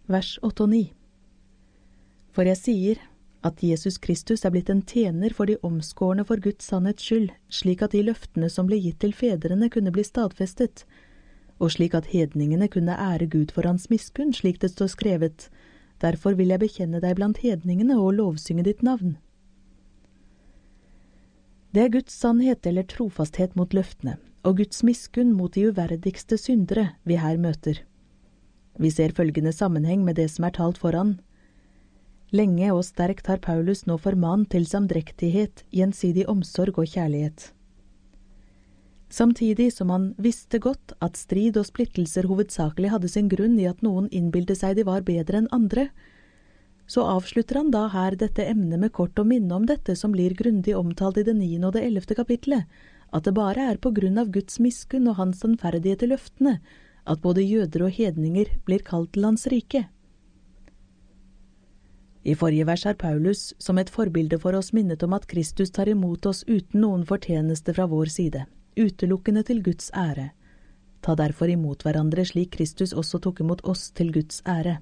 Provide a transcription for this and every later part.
vers 8 og 9. For jeg sier at Jesus Kristus er blitt en tjener for de omskårne for Guds sannhets skyld, slik at de løftene som ble gitt til fedrene kunne bli stadfestet, og slik at hedningene kunne ære Gud for hans miskunn, slik det står skrevet, derfor vil jeg bekjenne deg blant hedningene og lovsynge ditt navn. Det er Guds sannhet eller trofasthet mot løftene, og Guds miskunn mot de uverdigste syndere vi her møter. Vi ser følgende sammenheng med det som er talt foran. Lenge og sterkt har Paulus nå formant til samdrektighet, gjensidig omsorg og kjærlighet. Samtidig som han visste godt at strid og splittelser hovedsakelig hadde sin grunn i at noen innbilte seg de var bedre enn andre, så avslutter han da her dette emnet med kort å minne om dette som blir grundig omtalt i det 9. og det 11. kapitlet, at det bare er på grunn av Guds miskunn og hans sannferdighet til løftene, at både jøder og hedninger blir kalt til hans rike. I forrige vers er Paulus som et forbilde for oss minnet om at Kristus tar imot oss uten noen fortjeneste fra vår side, utelukkende til Guds ære. Ta derfor imot hverandre slik Kristus også tok imot oss til Guds ære.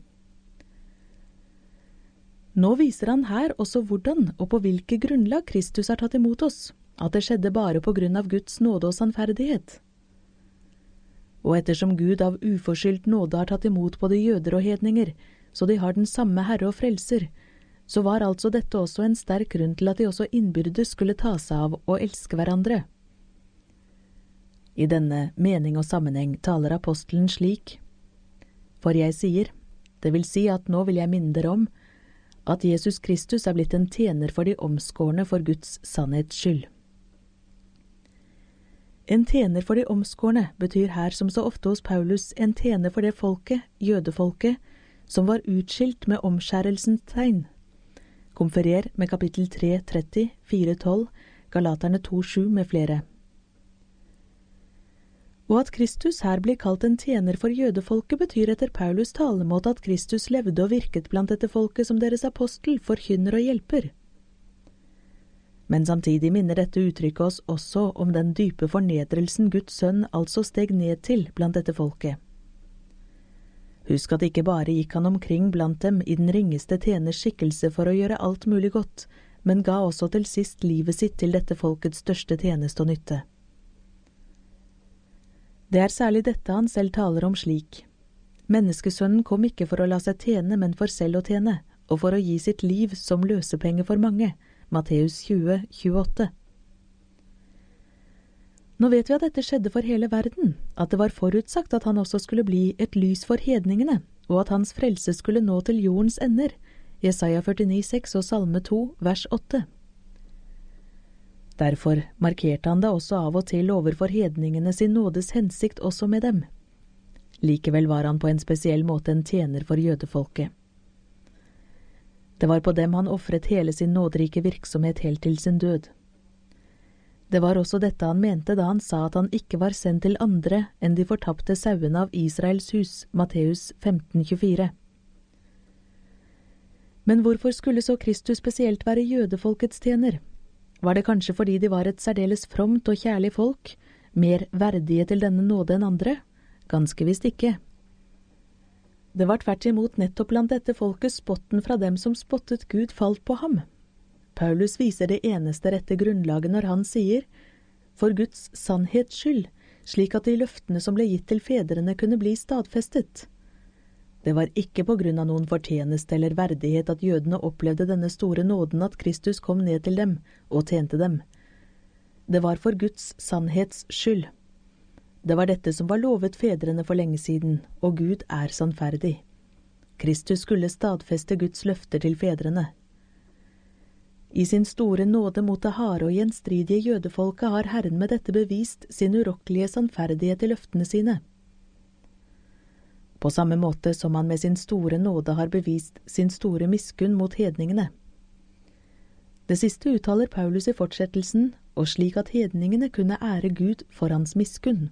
Nå viser han her også hvordan og på hvilke grunnlag Kristus har tatt imot oss, at det skjedde bare på grunn av Guds nåde og sannferdighet. Og ettersom Gud av uforskyldt nåde har tatt imot både jøder og hedninger, så de har den samme Herre og Frelser, så var altså dette også en sterk grunn til at de også innbyrdes skulle ta seg av og elske hverandre. I denne mening og sammenheng taler apostelen slik: For jeg sier, det vil si at nå vil jeg minne dere om, at Jesus Kristus er blitt en tjener for de omskårne for Guds sannhets skyld. En tjener for de omskårne betyr her som så ofte hos Paulus en tjener for det folket, jødefolket, som var utskilt med omskjærelsens tegn. Konferer med kapittel 3, 30, 4, 12, Galaterne 2, 7 med flere. Og at Kristus her blir kalt en tjener for jødefolket betyr etter Paulus talemåte at Kristus levde og virket blant dette folket som deres apostel, forkynner og hjelper. Men samtidig minner dette uttrykket oss også om den dype fornedrelsen Guds sønn altså steg ned til blant dette folket. Husk at ikke bare gikk han omkring blant dem i den ringeste tjeners skikkelse for å gjøre alt mulig godt, men ga også til sist livet sitt til dette folkets største tjeneste og nytte. Det er særlig dette han selv taler om slik: Menneskesønnen kom ikke for å la seg tjene, men for selv å tjene, og for å gi sitt liv som løsepenge for mange. Matteus 20, 28. Nå vet vi at dette skjedde for hele verden, at det var forutsagt at han også skulle bli et lys for hedningene, og at hans frelse skulle nå til jordens ender. Jesaja 49, 6 og Salme 2, vers 8. Derfor markerte han da også av og til overfor hedningene sin nådes hensikt også med dem. Likevel var han på en spesiell måte en tjener for jødefolket. Det var på dem han offret hele sin nåderike virksomhet helt til sin død. Det var også dette han mente da han sa at han ikke var sendt til andre enn de fortapte sauene av Israels hus, Matteus 15,24. Men hvorfor skulle så Kristus spesielt være jødefolkets tjener? Var det kanskje fordi de var et særdeles fromt og kjærlig folk, mer verdige til denne nåde enn andre? Ganske visst ikke. Det var tvert imot nettopp blant dette folket spotten fra dem som spottet Gud falt på ham. Paulus viser det eneste rette grunnlaget når han sier, for Guds sannhets skyld, slik at de løftene som ble gitt til fedrene kunne bli stadfestet. Det var ikke på grunn av noen fortjeneste eller verdighet at jødene opplevde denne store nåden at Kristus kom ned til dem og tjente dem. Det var for Guds sannhets skyld. Det var dette som var lovet fedrene for lenge siden, og Gud er sannferdig. Kristus skulle stadfeste Guds løfter til fedrene. I sin store nåde mot det harde og gjenstridige jødefolket har Herren med dette bevist sin urokkelige sannferdighet i løftene sine. På samme måte som han med sin store nåde har bevist sin store miskunn mot hedningene. Det siste uttaler Paulus i fortsettelsen, og slik at hedningene kunne ære Gud for hans miskunn.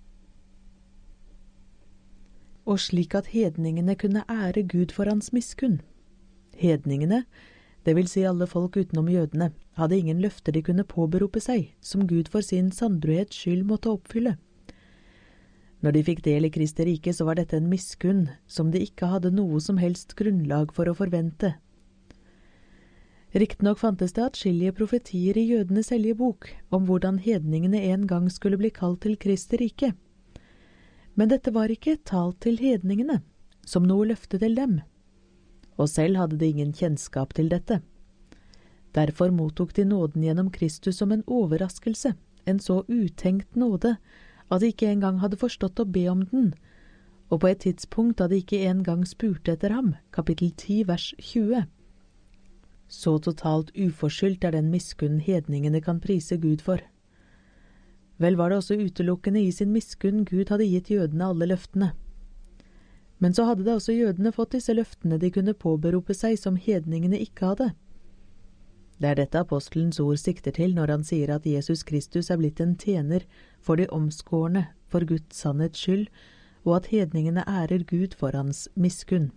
Og slik at hedningene kunne ære Gud for hans miskunn. Hedningene, det vil si alle folk utenom jødene, hadde ingen løfter de kunne påberope seg, som Gud for sin sannbrødhets skyld måtte oppfylle. Når de fikk del i Kristi rike, så var dette en miskunn som de ikke hadde noe som helst grunnlag for å forvente. Riktignok fantes det atskillige profetier i jødenes hellige bok om hvordan hedningene en gang skulle bli kalt til Kristi rike. Men dette var ikke talt til hedningene, som noe løfte til dem. Og selv hadde de ingen kjennskap til dette. Derfor mottok de nåden gjennom Kristus som en overraskelse, en så utenkt nåde, at de ikke engang hadde forstått å be om den, og på et tidspunkt da de ikke engang spurte etter ham, kapittel 10, vers 20. Så totalt uforskyldt den miskunn hedningene kan prise Gud for. Vel var det også utelukkende i sin miskunn Gud hadde gitt jødene alle løftene. Men så hadde da også jødene fått disse løftene de kunne påberope seg som hedningene ikke hadde. Det er dette apostelens ord sikter til når han sier at Jesus Kristus er blitt en tjener for de omskårne for Guds sannhets skyld, og at hedningene ærer Gud for hans miskunn.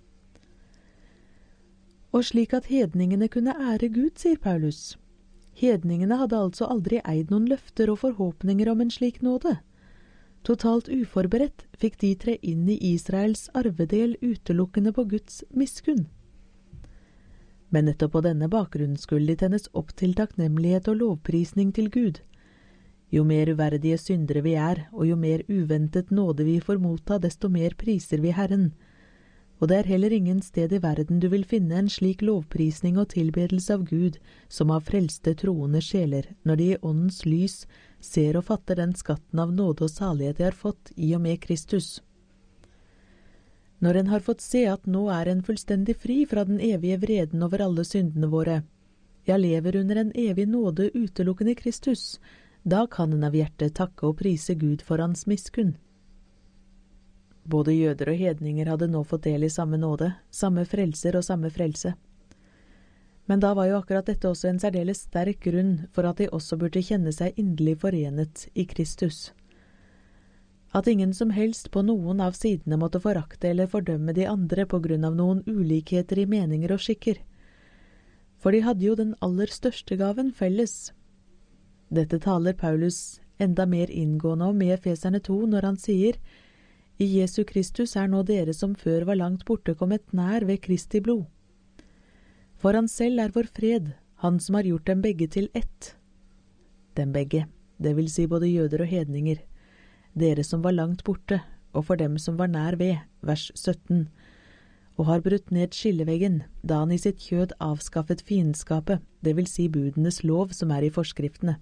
Og slik at hedningene kunne ære Gud, sier Paulus. Hedningene hadde altså aldri eid noen løfter og forhåpninger om en slik nåde. Totalt uforberedt fikk de tre inn i Israels arvedel utelukkende på Guds miskunn. Men nettopp på denne bakgrunnen skulle de tennes opp til takknemlighet og lovprisning til Gud. Jo mer uverdige syndere vi er, og jo mer uventet nåde vi får motta, desto mer priser vi Herren. Og det er heller ingen sted i verden du vil finne en slik lovprisning og tilbedelse av Gud som av frelste troende sjeler, når de i åndens lys ser og fatter den skatten av nåde og salighet de har fått i og med Kristus. Når en har fått se at nå er en fullstendig fri fra den evige vreden over alle syndene våre, ja, lever under en evig nåde utelukkende i Kristus, da kan en av hjertet takke og prise Gud for hans miskunn. Både jøder og hedninger hadde nå fått del i samme nåde, samme frelser og samme frelse. Men da var jo akkurat dette også en særdeles sterk grunn for at de også burde kjenne seg inderlig forenet i Kristus. At ingen som helst på noen av sidene måtte forakte eller fordømme de andre på grunn av noen ulikheter i meninger og skikker. For de hadde jo den aller største gaven felles. Dette taler Paulus enda mer inngående om i Efeserne 2 når han sier: I Jesu Kristus er nå dere som før var langt borte kommet nær ved Kristi blod. For han selv er vår fred, han som har gjort dem begge til ett. Dem begge, det vil si både jøder og hedninger, dere som var langt borte, og for dem som var nær ved, vers 17, og har brutt ned skilleveggen, da han i sitt kjød avskaffet fiendskapet, det vil si budenes lov som er i forskriftene.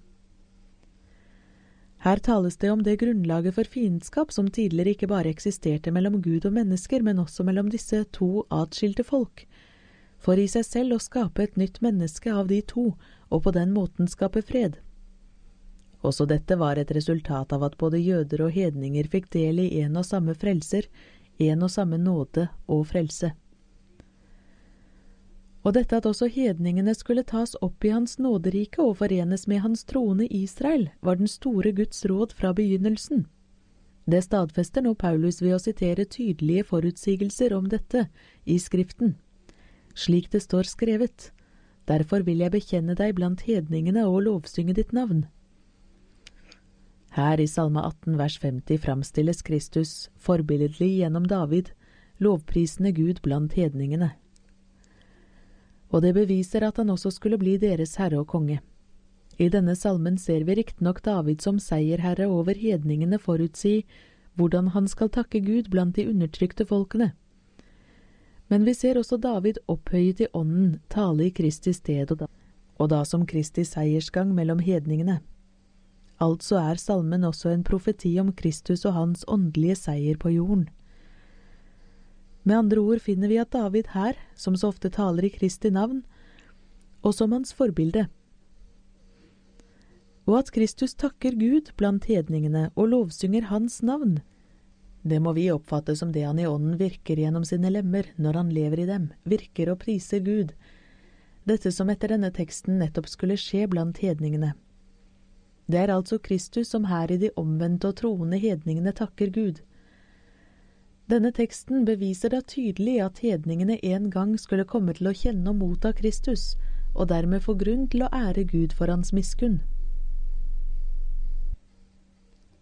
Her tales det om det grunnlaget for fiendskap som tidligere ikke bare eksisterte mellom Gud og mennesker, men også mellom disse to atskilte folk, for i seg selv å skape et nytt menneske av de to, og på den måten skape fred. Også dette var et resultat av at både jøder og hedninger fikk del i en og samme frelser, en og samme nåde og frelse. Og dette at også hedningene skulle tas opp i hans nåderike og forenes med hans troende Israel, var den store Guds råd fra begynnelsen. Det stadfester nå Paulus ved å sitere tydelige forutsigelser om dette i Skriften. Slik det står skrevet: Derfor vil jeg bekjenne deg blant hedningene og lovsynge ditt navn. Her i Salme 18 vers 50 framstilles Kristus forbilledlig gjennom David, lovprisende Gud blant hedningene. Og det beviser at han også skulle bli deres herre og konge. I denne salmen ser vi riktignok David som seierherre over hedningene forutsi hvordan han skal takke Gud blant de undertrykte folkene. Men vi ser også David opphøyet i ånden tale i Kristi sted og da som Kristi seiersgang mellom hedningene. Altså er salmen også en profeti om Kristus og hans åndelige seier på jorden. Med andre ord finner vi at David her, som så ofte taler i Kristi navn, og som hans forbilde. Og at Kristus takker Gud blant hedningene og lovsynger hans navn, det må vi oppfatte som det han i ånden virker gjennom sine lemmer når han lever i dem, virker og priser Gud. Dette som etter denne teksten nettopp skulle skje blant hedningene. Det er altså Kristus som her i de omvendte og troende hedningene takker Gud. Denne teksten beviser da tydelig at hedningene en gang skulle komme til å kjenne og motta Kristus, og dermed få grunn til å ære Gud for hans miskunn.